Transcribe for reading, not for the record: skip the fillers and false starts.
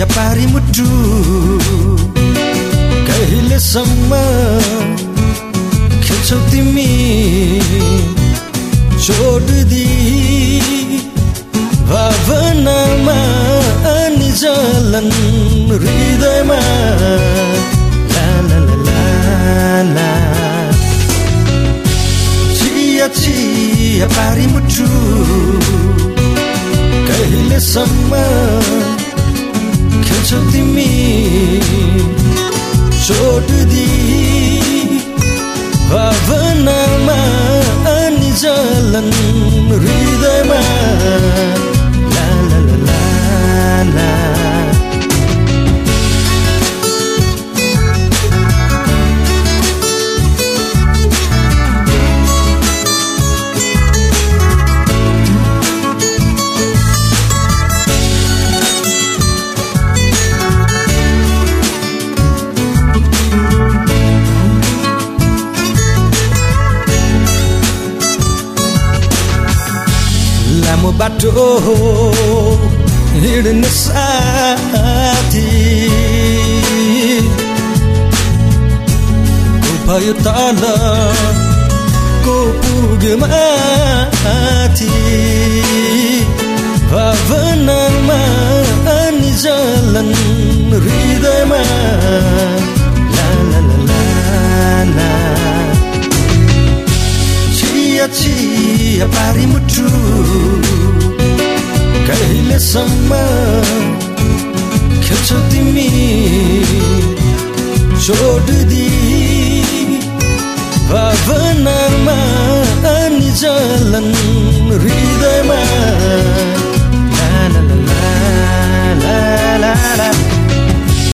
चिया पारी मुटु कहिलेसम्म खेल्छौ तिमी छोड्दी भावनामा अनि जलन हृदयमा ला ला ला ला चिया चिया पारी मुटु कहिलेसम्म खेल्छौ तिमी छोड्दी भावनामा अनि जलन हृदयमा ला ला ला ला लामो बाटो हिँड्ने साथी भयो तल को पुग्यो माथि भावनामा अनि जलन हृदयमा ला ला ला ला चिया चिया पारी मुटु कहिलेसम्म खेल्छौ तिमी छोड्दी भावनामा अनि जलन हृदयमा